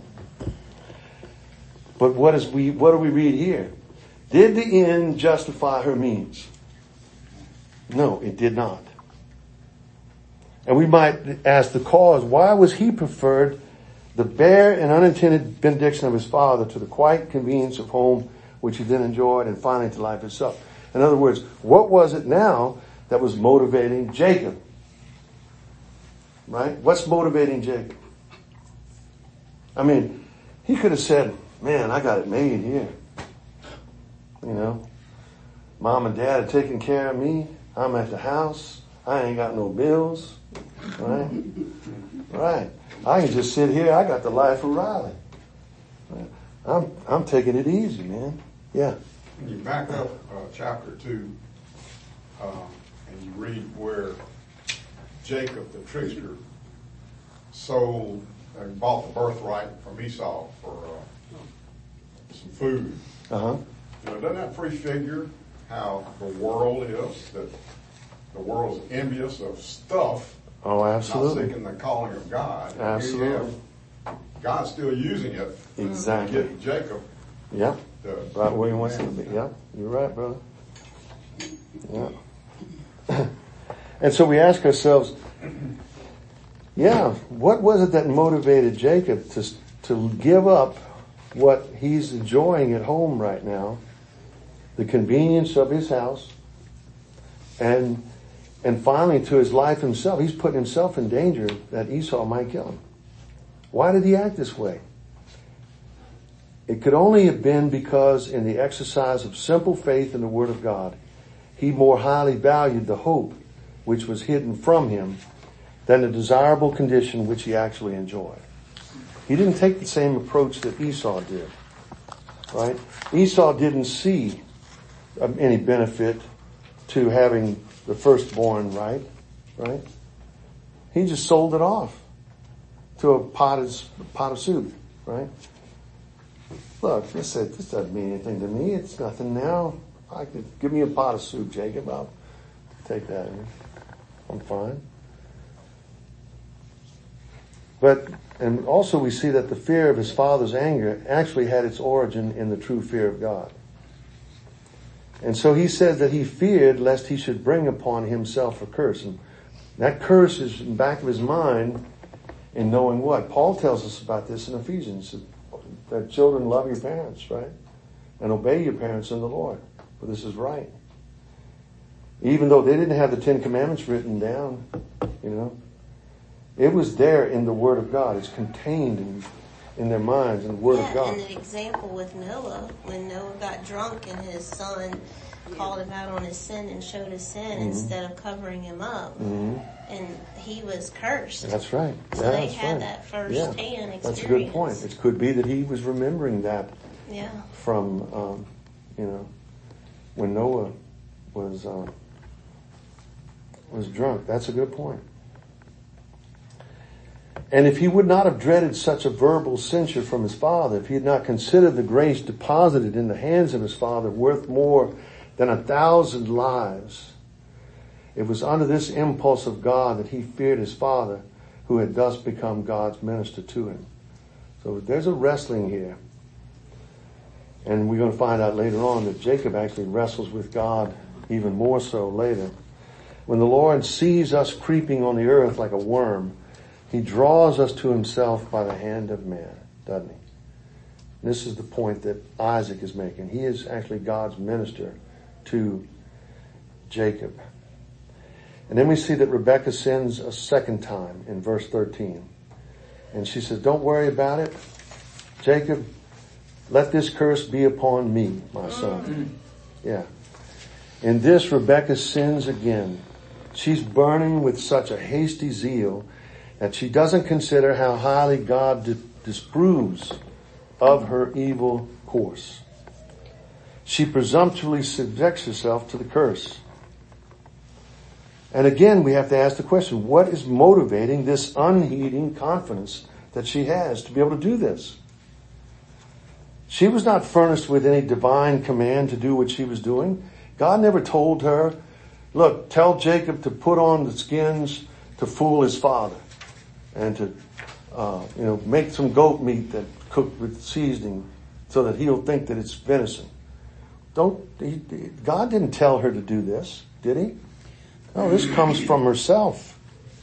But what is we what do we read here? Did the end justify her means? No, it did not. And we might ask the cause, why was he preferred the bare and unintended benediction of his father to the quiet convenience of home, which he then enjoyed, and finally to life itself? In other words, what was it now that was motivating Jacob? Right? What's motivating Jacob? I mean, he could have said, man, I got it made here. You know, mom and dad are taking care of me. I'm at the house. I ain't got no bills. Right? Right. I can just sit here. I got the life of Riley. Right? I'm, I'm taking it easy, man. Yeah. When you back up uh, chapter two, uh, and you read where Jacob, the trickster, sold and bought the birthright from Esau for uh, some food. Uh-huh. You know, doesn't that prefigure how the world is, that the world's envious of stuff, Oh, absolutely. not seeking the calling of God? Absolutely. Here you have God's still using it Exactly. to get Jacob. Yeah. To, Right where he wants it to be. Yeah. You're right, brother. Yeah. And so we ask ourselves, yeah, what was it that motivated Jacob to, to give up what he's enjoying at home right now, the convenience of his house, and and finally to his life himself? He's putting himself in danger that Esau might kill him. Why did he act this way? It could only have been because in the exercise of simple faith in the Word of God, he more highly valued the hope which was hidden from him than the desirable condition which he actually enjoyed. He didn't take the same approach that Esau did, right? Esau didn't see um, any benefit to having the firstborn, right? Right? He just sold it off to a pot of, pot of soup, right? Look, this, this doesn't mean anything to me. It's nothing now. I could give me a pot of soup, Jacob. I'll take that. I'm fine. But, and also we see that the fear of his father's anger actually had its origin in the true fear of God. And so he said that he feared lest he should bring upon himself a curse. And that curse is in the back of his mind in knowing what? Paul tells us about this in Ephesians, that children love your parents, right? And obey your parents in the Lord, for this is right. Even though they didn't have the Ten Commandments written down, you know, it was there in the Word of God. It's contained in, in their minds in the Word yeah, of God. And the example with Noah, when Noah got drunk and his son called him out on his sin and showed his sin Mm-hmm. instead of covering him up. Mm-hmm. And he was cursed. That's right. So yeah, they that's had right. that first yeah. hand experience. That's a good point. It could be that he was remembering that Yeah. from, um, you know, when Noah was um, was drunk. That's a good point. And if he would not have dreaded such a verbal censure from his father, if he had not considered the grace deposited in the hands of his father worth more than a thousand lives, it was under this impulse of God that he feared his father, who had thus become God's minister to him. So there's a wrestling here. And we're going to find out later on that Jacob actually wrestles with God even more so later. When the Lord sees us creeping on the earth like a worm, he draws us to himself by the hand of man, doesn't he? This is the point that Isaac is making. He is actually God's minister to Jacob. And then we see that Rebekah sins a second time in verse thirteen. And she says, don't worry about it. Jacob, let this curse be upon me, my son. Yeah. In this, Rebekah sins again. She's burning with such a hasty zeal that she doesn't consider how highly God di- disapproves of her evil course. She presumptuously subjects herself to the curse. And again, we have to ask the question, what is motivating this unheeding confidence that she has to be able to do this? She was not furnished with any divine command to do what she was doing. God never told her, look, tell Jacob to put on the skins to fool his father and to, uh, you know, make some goat meat that cooked with seasoning so that he'll think that it's venison. Don't, he, God didn't tell her to do this, did he? No, this comes from herself.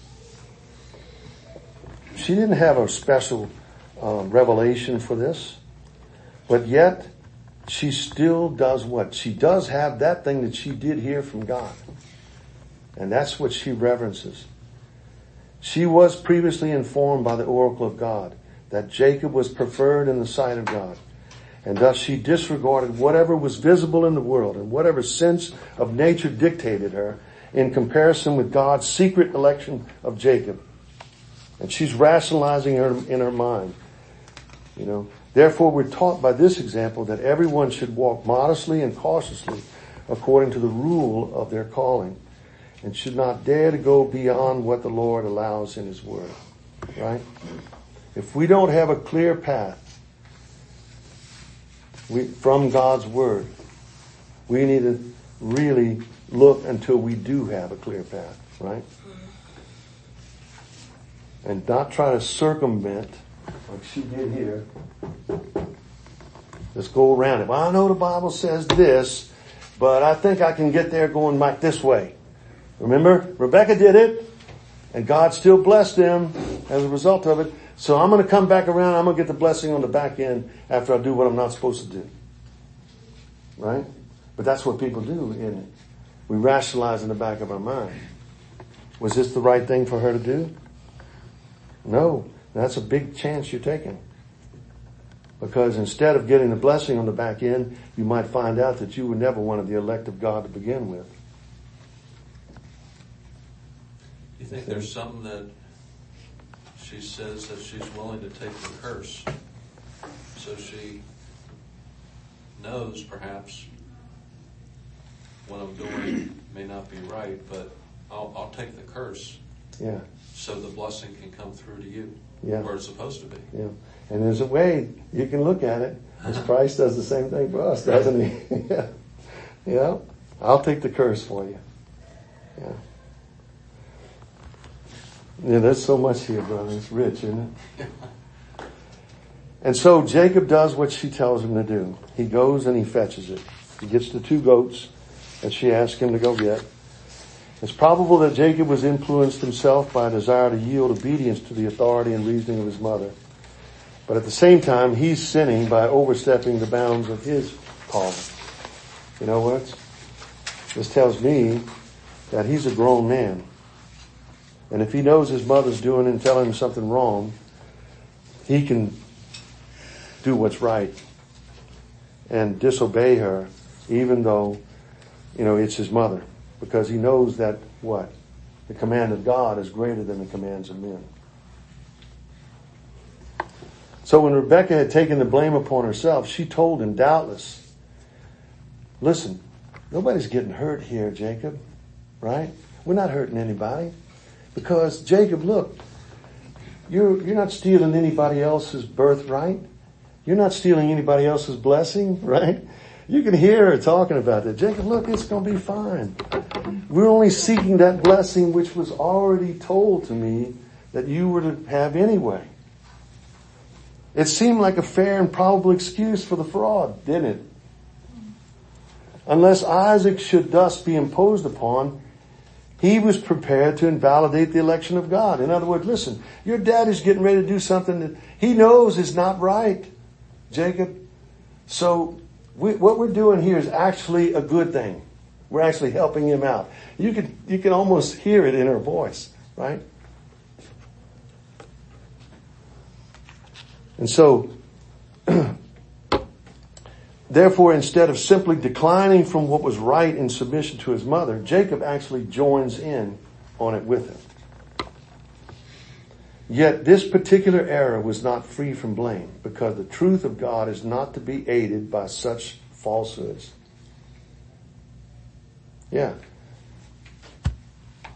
She didn't have a special uh, revelation for this, but yet she still does what? She does have that thing that she did hear from God. And that's what she reverences. She was previously informed by the oracle of God that Jacob was preferred in the sight of God. And thus she disregarded whatever was visible in the world and whatever sense of nature dictated her in comparison with God's secret election of Jacob. And she's rationalizing her in her mind. You know, therefore we're taught by this example that everyone should walk modestly and cautiously according to the rule of their calling and should not dare to go beyond what the Lord allows in his word. Right? If we don't have a clear path we, from God's word, we need to really look until we do have a clear path, right? And not try to circumvent, like she did here. Let's go around it. Well, I know the Bible says this, but I think I can get there going like this way. Remember, Rebecca did it, and God still blessed them as a result of it. So I'm going to come back around. I'm going to get the blessing on the back end after I do what I'm not supposed to do. Right? But that's what people do, isn't it? We rationalize in the back of our mind. Was this the right thing for her to do? No. That's a big chance you're taking. Because instead of getting the blessing on the back end, you might find out that you were never one of the elect of God to begin with. You think there's something that she says that she's willing to take the curse, so she knows perhaps what I'm doing may not be right, but I'll, I'll take the curse. Yeah. So the blessing can come through to you. Yeah. Where it's supposed to be. Yeah. And there's a way you can look at it, as Christ does the same thing for us, doesn't he? Yeah. Yeah. I'll take the curse for you. Yeah. Yeah, there's so much here, brother. It's rich, isn't it? And so Jacob does what she tells him to do. He goes and he fetches it. He gets the two goats that she asked him to go get. It's probable that Jacob was influenced himself by a desire to yield obedience to the authority and reasoning of his mother. But at the same time, he's sinning by overstepping the bounds of his calling. You know what? This tells me that he's a grown man. And if he knows his mother's doing and telling him something wrong, he can do what's right and disobey her, even though, you know, it's his mother. Because he knows that, what? The command of God is greater than the commands of men. So when Rebecca had taken the blame upon herself, she told him, doubtless, listen, nobody's getting hurt here, Jacob, right? We're not hurting anybody. Because, Jacob, look, you're, you're not stealing anybody else's birthright. You're not stealing anybody else's blessing, right? You can hear her talking about that. Jacob, look, it's going to be fine. We're only seeking that blessing which was already told to me that you were to have anyway. It seemed like a fair and probable excuse for the fraud, didn't it? Unless Isaac should thus be imposed upon, he was prepared to invalidate the election of God. In other words, listen, your dad is getting ready to do something that he knows is not right, Jacob. So we, what we're doing here is actually a good thing. We're actually helping him out. You can, you can almost hear it in her voice, right? And so, therefore, instead of simply declining from what was right in submission to his mother, Jacob actually joins in on it with him. Yet this particular error was not free from blame, because the truth of God is not to be aided by such falsehoods. Yeah.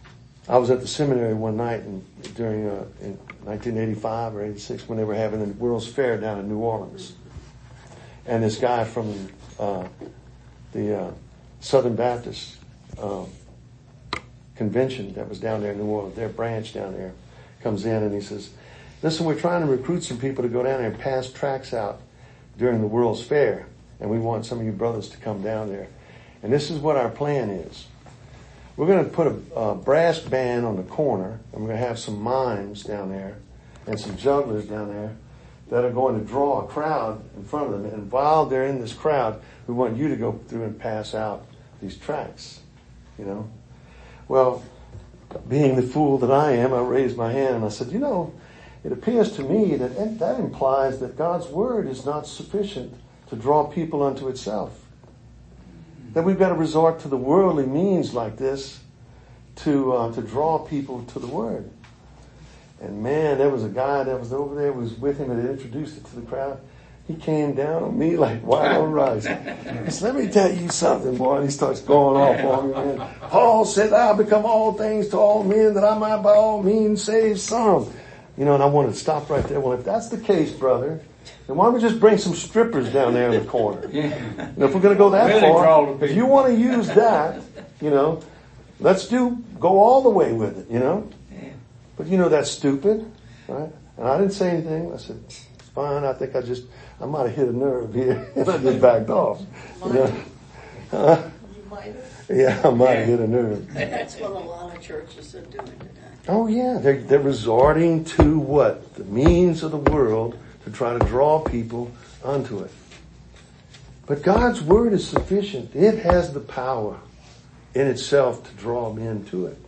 I was at the seminary one night in, during uh, in nineteen eighty-five or eighty-six when they were having the World's Fair down in New Orleans. And this guy from uh, the uh, Southern Baptist uh, convention that was down there in New Orleans, their branch down there, comes in and he says, listen, we're trying to recruit some people to go down there and pass tracts out during the World's Fair. And we want some of you brothers to come down there. And this is what our plan is. We're going to put a, a brass band on the corner, and we're going to have some mimes down there and some jugglers down there that are going to draw a crowd in front of them. And while they're in this crowd, we want you to go through and pass out these tracts, you know. Well, being the fool that I am, I raised my hand and I said, you know, it appears to me that that implies that God's word is not sufficient to draw people unto itself. That we've got to resort to the worldly means like this to uh, to draw people to the word. And man, there was a guy that was over there who was with him and had introduced it to the crowd. He came down on me like white on rice. He said, let me tell you something, boy. And he starts going off on me. And Paul said, I'll become all things to all men that I might by all means save some. You know, and I wanted to stop right there. Well, if that's the case, brother, then why don't we just bring some strippers down there in the corner? You know, if we're going to go that Really far, if you want to use that, you know, let's do, go all the way with it, you know. But you know, that's stupid, right? And I didn't say anything. I said, it's fine. I think I just, I might have hit a nerve here. And I just backed off. You know? Uh, yeah, I might have hit a nerve. That's what a lot of churches are doing today. Oh yeah, they're, they're resorting to what? The means of the world to try to draw people onto it. But God's word is sufficient. It has the power in itself to draw men to it.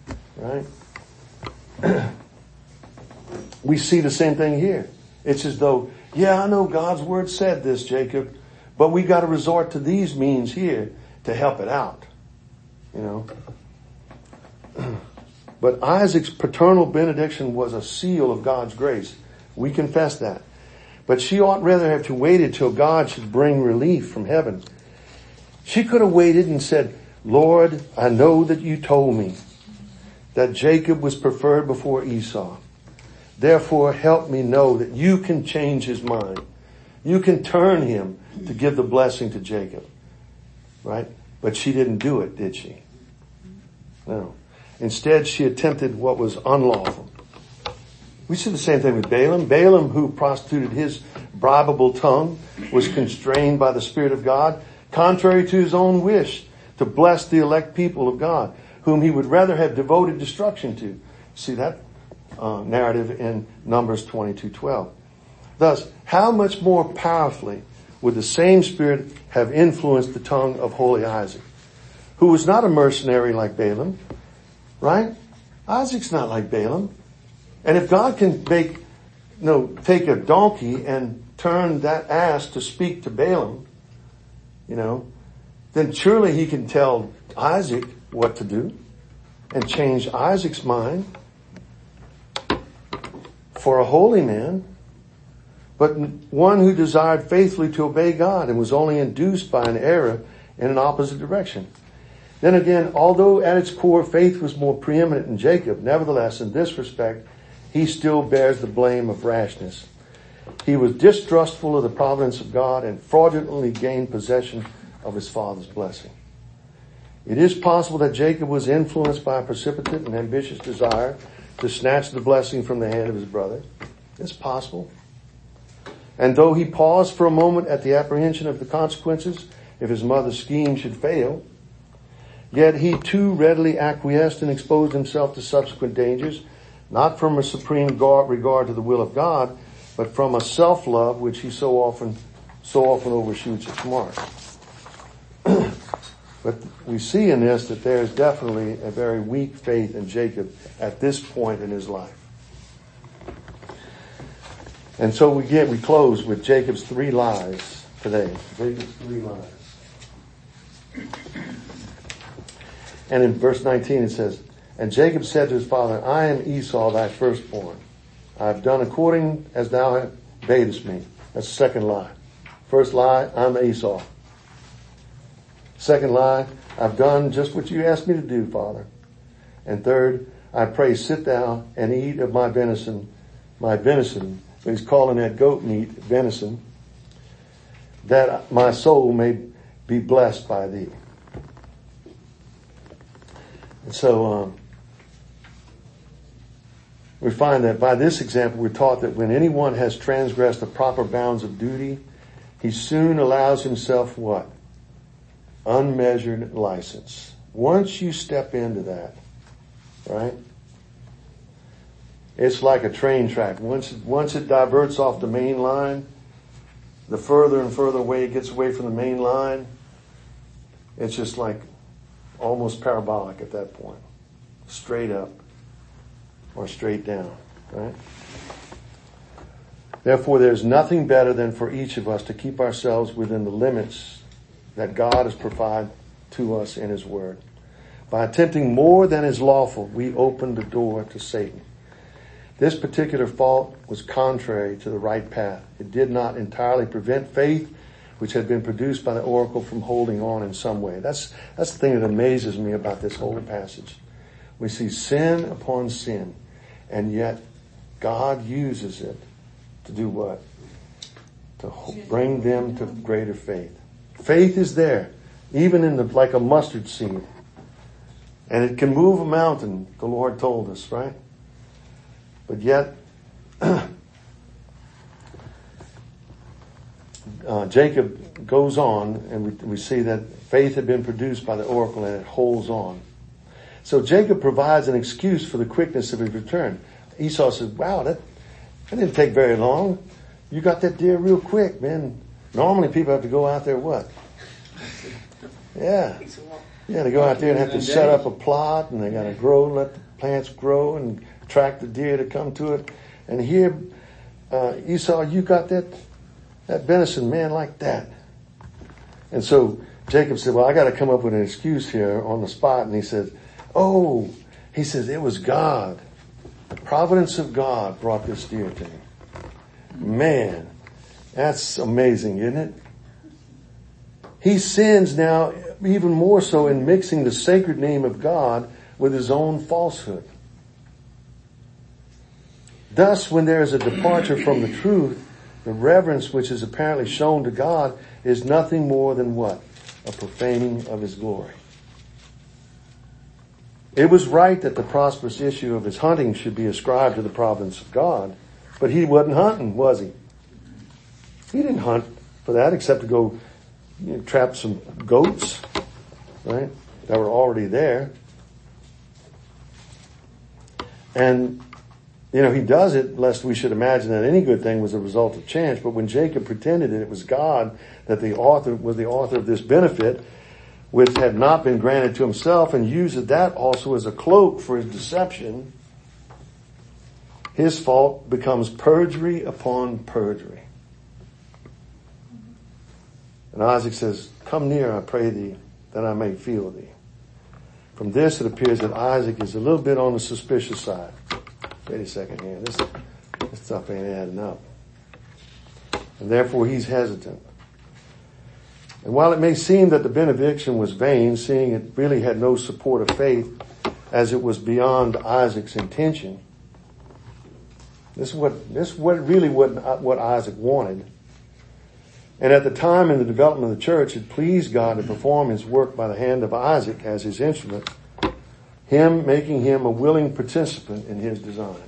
Right? We see the same thing here. It's as though, yeah, I know God's word said this, Jacob, but we got to resort to these means here to help it out. You know? But Isaac's paternal benediction was a seal of God's grace. We confess that. But she ought rather have to waited till God should bring relief from heaven. She could have waited and said, Lord, I know that you told me that Jacob was preferred before Esau. Therefore, help me know that you can change his mind. You can turn him to give the blessing to Jacob. Right? But she didn't do it, did she? No. Instead, she attempted what was unlawful. We see the same thing with Balaam. Balaam, who prostituted his bribable tongue, was constrained by the Spirit of God, contrary to his own wish, to bless the elect people of God, whom he would rather have devoted destruction to. See that uh, narrative in Numbers twenty-two twelve. Thus, how much more powerfully would the same Spirit have influenced the tongue of holy Isaac, who was not a mercenary like Balaam, right? Isaac's not like Balaam. And if God can make, you know, take a donkey and turn that ass to speak to Balaam, you know, then surely he can tell Isaac what to do and change Isaac's mind for a holy man, but one who desired faithfully to obey God and was only induced by an error in an opposite direction. Then again, although at its core faith was more preeminent in Jacob, nevertheless, in this respect, he still bears the blame of rashness. He was distrustful of the providence of God and fraudulently gained possession of his father's blessing. It is possible that Jacob was influenced by a precipitate and ambitious desire to snatch the blessing from the hand of his brother. It's possible. And though he paused for a moment at the apprehension of the consequences if his mother's scheme should fail, yet he too readily acquiesced and exposed himself to subsequent dangers, not from a supreme regard to the will of God, but from a self-love which he so often, so often overshoots its mark. But we see in this that there is definitely a very weak faith in Jacob at this point in his life. And so we get, we close with Jacob's three lies today. Jacob's three lies. And in verse nineteen it says, and Jacob said to his father, I am Esau, thy firstborn. I have done according as thou badest me. That's the second lie. First lie, I'm Esau. Second lie, I've done just what you asked me to do, Father. And third, I pray, sit thou and eat of my venison, my venison. He's calling that goat meat venison, that my soul may be blessed by thee. And so, um, we find that by this example, we're taught that when anyone has transgressed the proper bounds of duty, he soon allows himself what? Unmeasured license. Once you step into that, right? It's like a train track. Once, once it diverts off the main line, the further and further away it gets away from the main line, it's just like almost parabolic at that point. Straight up or straight down, right? Therefore, there's nothing better than for each of us to keep ourselves within the limits that God has provided to us in His Word. By attempting more than is lawful, we open the door to Satan. This particular fault was contrary to the right path. It did not entirely prevent faith, which had been produced by the oracle, from holding on in some way. That's, that's the thing that amazes me about this whole passage. We see sin upon sin, and yet God uses it to do what? To bring them to greater faith. Faith is there, even in the, like a mustard seed. And it can move a mountain, the Lord told us, right? But yet, uh, Jacob goes on, and we, we see that faith had been produced by the oracle, and it holds on. So Jacob provides an excuse for the quickness of his return. Esau says, wow, that, that didn't take very long. You got that deer real quick, man. Normally people have to go out there, what? Yeah. Yeah, they go out there and have to set up a plot, and they got to grow, let the plants grow, and attract the deer to come to it. And here, uh, Esau, you got that, that venison, man, like that. And so Jacob said, well, I got to come up with an excuse here on the spot. And he said, oh, he says, it was God. The providence of God brought this deer to me. Man, that's amazing, isn't it? He sins now even more so in mixing the sacred name of God with his own falsehood. Thus, when there is a departure from the truth, the reverence which is apparently shown to God is nothing more than what? A profaning of his glory. It was right that the prosperous issue of his hunting should be ascribed to the providence of God, but he wasn't hunting, was he? He didn't hunt for that except to go, you know, trap some goats, right, that were already there. And, you know, he does it lest we should imagine that any good thing was a result of chance. But when Jacob pretended that it was God that the author was the author of this benefit, which had not been granted to himself, and used that also as a cloak for his deception, his fault becomes perjury upon perjury. And Isaac says, come near, I pray thee, that I may feel thee. From this, it appears that Isaac is a little bit on the suspicious side. Wait a second here. This, this stuff ain't adding up. And therefore, he's hesitant. And while it may seem that the benediction was vain, seeing it really had no support of faith, as it was beyond Isaac's intention, this is what, this what really what, what Isaac wanted. And at the time in the development of the church, it pleased God to perform his work by the hand of Isaac as his instrument, him making him a willing participant in his design.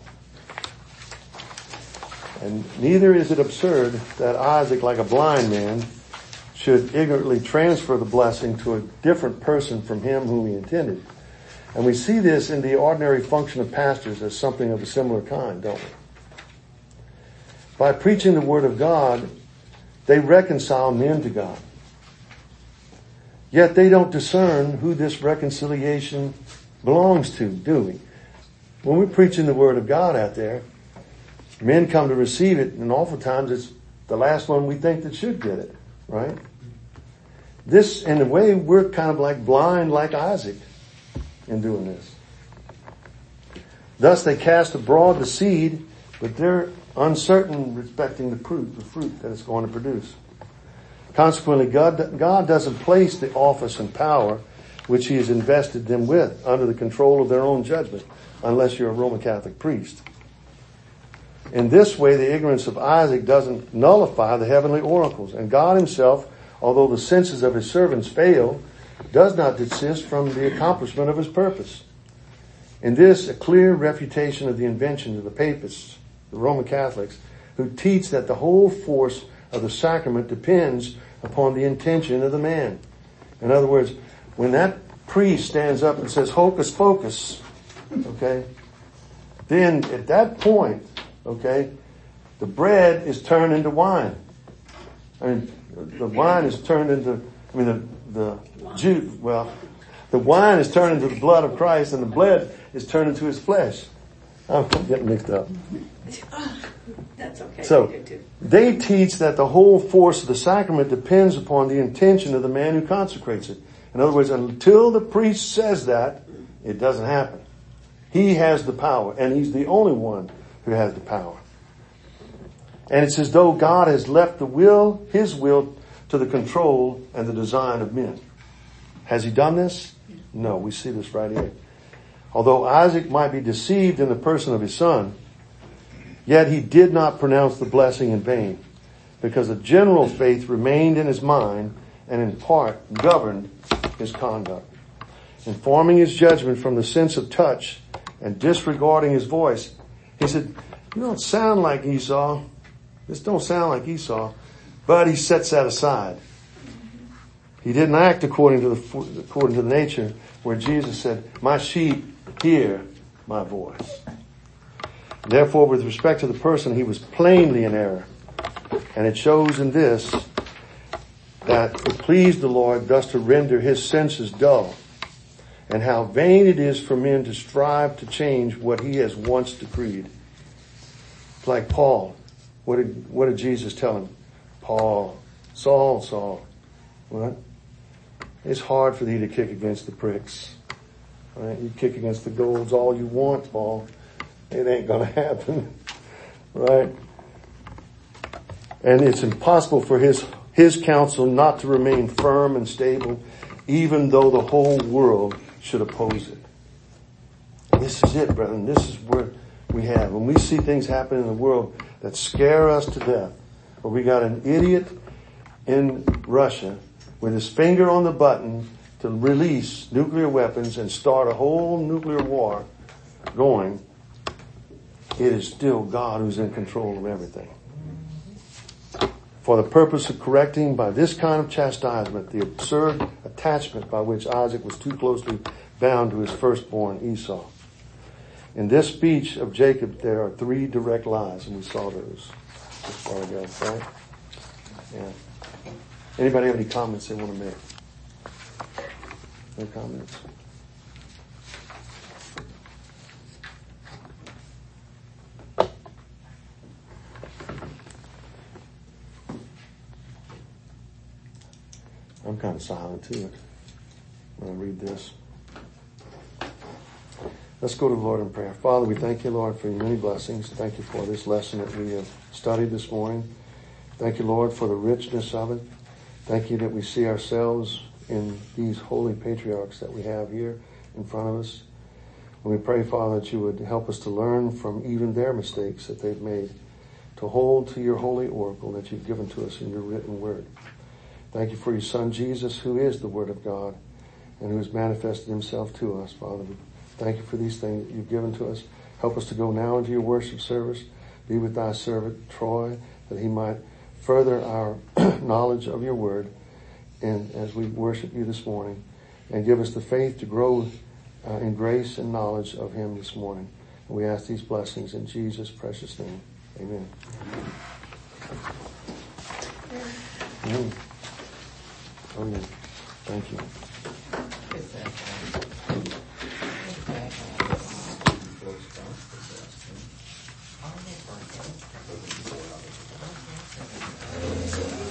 And neither is it absurd that Isaac, like a blind man, should ignorantly transfer the blessing to a different person from him whom he intended. And we see this in the ordinary function of pastors as something of a similar kind, don't we? By preaching the word of God, they reconcile men to God. Yet they don't discern who this reconciliation belongs to, do we? When we're preaching the word of God out there, men come to receive it, and oftentimes it's the last one we think that should get it, right? This, in a way, we're kind of like blind like Isaac in doing this. Thus they cast abroad the seed, but they're uncertain respecting the fruit, the fruit that it's going to produce. Consequently, God, God doesn't place the office and power which he has invested them with under the control of their own judgment, unless you're a Roman Catholic priest. In this way, the ignorance of Isaac doesn't nullify the heavenly oracles, and God himself, although the senses of his servants fail, does not desist from the accomplishment of his purpose. In this, a clear refutation of the invention of the papists, the Roman Catholics, who teach that the whole force of the sacrament depends upon the intention of the man. In other words, when that priest stands up and says, hocus pocus, okay, then at that point, okay, the bread is turned into wine. I mean, the wine is turned into, I mean, the, the juice, well, the wine is turned into the blood of Christ, and the blood is turned into his flesh. I'm getting mixed up. That's okay. So, they teach that the whole force of the sacrament depends upon the intention of the man who consecrates it. In other words, until the priest says that, it doesn't happen. He has the power, and he's the only one who has the power. And it's as though God has left the will, his will, to the control and the design of men. Has he done this? No, we see this right here. Although Isaac might be deceived in the person of his son, yet he did not pronounce the blessing in vain, because a general faith remained in his mind and in part governed his conduct. In forming his judgment from the sense of touch and disregarding his voice, he said, you don't sound like Esau. This don't sound like Esau. But he sets that aside. He didn't act according to the, according to the nature, where Jesus said, my sheep hear my voice. Therefore, with respect to the person, he was plainly in error. And it shows in this that it pleased the Lord thus to render his senses dull, and how vain it is for men to strive to change what he has once decreed. Like Paul. What did, what did Jesus tell him? Paul, Saul, Saul. What? It's hard for thee to kick against the pricks. Right? You kick against the golds all you want, Paul. It ain't gonna happen. Right? And it's impossible for his, his counsel not to remain firm and stable, even though the whole world should oppose it. And this is it, brethren. This is where we have. When we see things happen in the world that scare us to death, or we got an idiot in Russia with his finger on the button to release nuclear weapons and start a whole nuclear war going, it is still God who's in control of everything. For the purpose of correcting by this kind of chastisement the absurd attachment by which Isaac was too closely bound to his firstborn Esau. In this speech of Jacob, there are three direct lies, and we saw those just a while ago, right? Yeah. Anybody have any comments they want to make? No comments? I'm kind of silent too when I read this. Let's go to the Lord in prayer. Father, we thank you, Lord, for your many blessings. Thank you for this lesson that we have studied this morning. Thank you, Lord, for the richness of it. Thank you that we see ourselves in these holy patriarchs that we have here in front of us. And we pray, Father, that you would help us to learn from even their mistakes that they've made, to hold to your holy oracle that you've given to us in your written word. Thank you for your Son, Jesus, who is the Word of God and who has manifested himself to us, Father. Thank you for these things that you've given to us. Help us to go now into your worship service. Be with thy servant, Troy, that he might further our knowledge of your word and as we worship you this morning. And give us the faith to grow uh, in grace and knowledge of him this morning. And we ask these blessings in Jesus' precious name. Amen. Amen. Oh, yeah. Thank you. Thank you.